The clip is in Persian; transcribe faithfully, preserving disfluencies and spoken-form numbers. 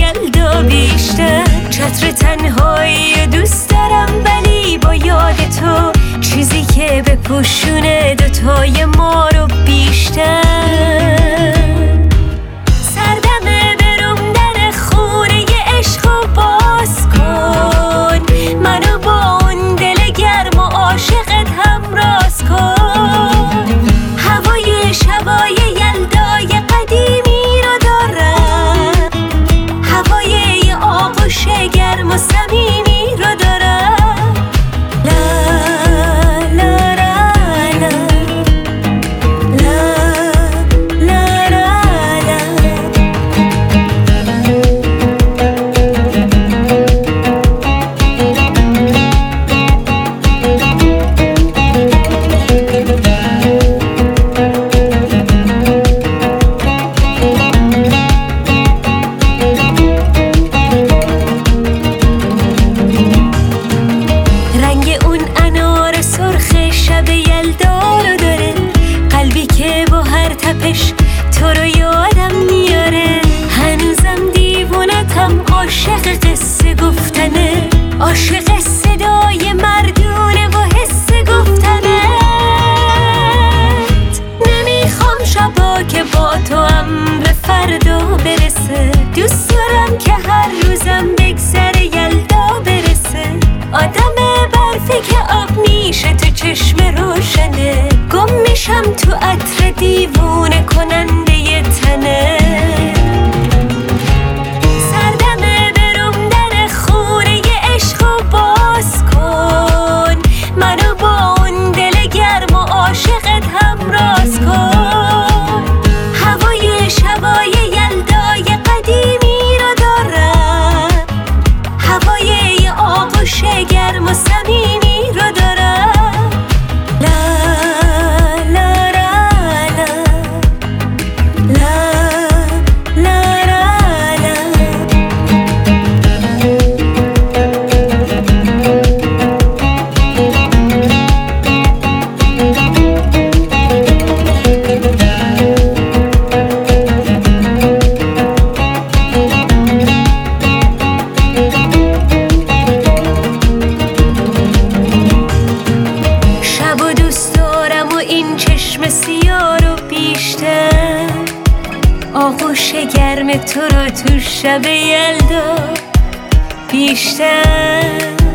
یلدا بیشتر. چتر تنهایی دوست دارم ولی با یاد تو، چیزی که بپوشونه دوتای ما رو بیشتر. سردمه برم در خونه عشق و باز کن، منو با اون دل گرم و عاشقت همراز کن. هوای شبای یلدای قدیمی رو دارم، هوای آغوش گرم و صمیمی رو دارم. لا لا لا لا لا لا لا. رنگ اون انار سرخ شب یلدا رو داره، قلبی که با هر تپش تو رو یادم میاره. هنوزم دیوونتم، عاشق قصه گفتنه، عاشق صدای مردونه و حس گفتنت. نمیخوام شبا که با تو هم به فردا برسه، دوست دارم که هر روزم بگذره یلدا برسه. آدم برفی که آب میشه تو چشم روشنه، گم میشم تو عطر دیوونه کننده ی تنه. سردمه برم در خونه ی عشق و باز کن، منو با اون دل گرم و عاشقت همراز کن. هوای شبای یلدای قدیمی رو دارم، هوای آغوش گرم و صمیمی رو دارم. لا لا لا لا لا لا لا. شب و دوست دارم و این چشم سیاه رو بیشتر، آغوش گرم تو رو تو شب یلدا بیشتر.